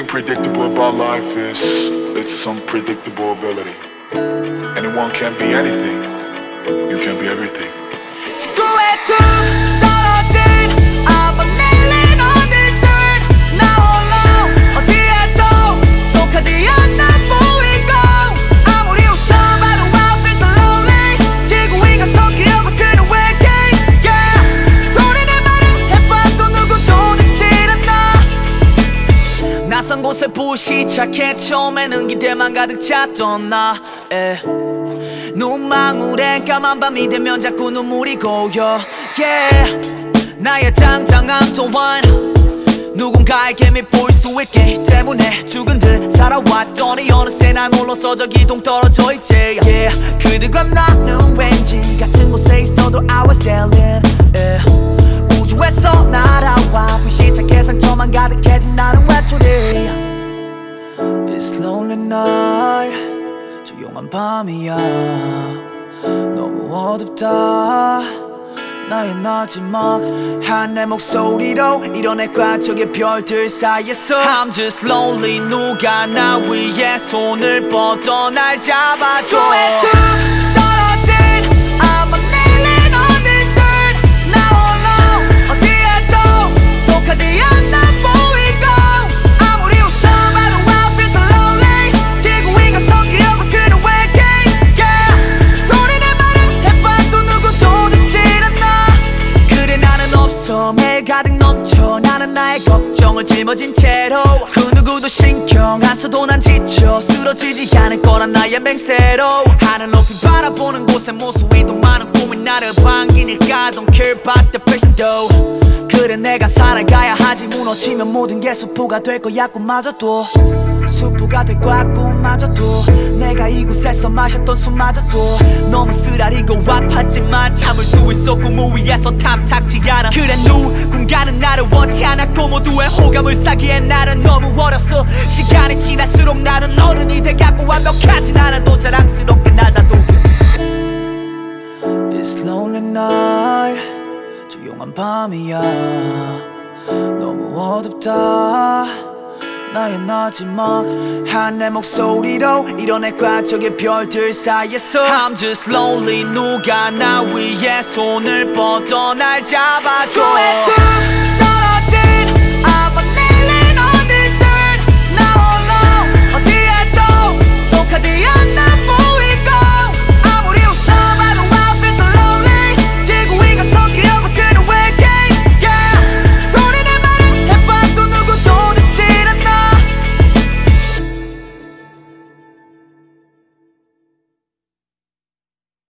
unpredictable about life is its unpredictable ability. Anyone can be anything. You can be everything. 지구에 툭 떨어진 아무 내린 어디서 나 홀로 어디에도 속하지 않는 보이고 아무리 웃어봐도 I feel so lonely 지구 위가 섞이려고 드는 waiting yeah. 소리를 말을 해봐도 누구도 듣질 않아 낯선 곳에 부시작해 처음에는 기대만 가득 찼던 나 눈망울엔 까만 밤이 되면 자꾸 눈물이 고여 yeah. 나의 당당함 또한 누군가에게 밉보일 수 있기 때문에 죽은 듯 살아왔더니 어느새 난 홀로서 저기 동 떨어져 있지 yeah. 그들과 나는 왠지 같은 곳에 있어도 I was sailing 우주에서 날아와 불시착해 상처만 가득해진 나는 외톨이 It's lonely night 조용한 밤이야 너무 어둡다 나의 마지막 한 내 목소리로 이뤄낼까 저기 별들 사이에서 I'm just lonely 누가 나 위에 손을 뻗어 날 잡아줘 지구에 툭 떨어진 아무 내린 어디서 나 홀로 어디에도 속하지 않는 보이고 아무리 웃어봐도 I feel so lonely 지구 위가 섞이려고 드는 waiting yeah. 소리를 말을 해봐도 누구도 듣질 않아 그래 나는 없어 매일 가득 넘쳐 나는 나의 걱정을 짊어진 채로 그 누구도 신경 안 써도 난 지쳐 쓰러지지 않을 거란 나의 맹세로 하늘 높이 바라보는 곳에 모습이 더 많은 꿈이 나를 반기니까 Don't care about the person though 그래 내가 살아가야 하지 무너지면 모든 게 수포가 될 거야 꿈마저도 수포가 될 거야 꿈마저도 내가 이곳에서 마셨던 술마저도 너무 쓰라리고 아팠지만 참을 수 있어 꿈 위에서 탐탁지 않아 그래 누군가는 나를 원치 않았고 모두의 호감을 사기엔 나는 너무 어렸어 시간이 지날수록 나는 어른이 돼가고 완벽하진 않아도 자랑스럽게 날 다독여 It's lonely night 조용한 밤이야 너무 어둡다 나의 마지막 한 내 목소리로 이뤄낼까 저기 별들 사이에서 I'm just lonely 누가 나 위에 손을 뻗어 날 잡아줘 지구에 툭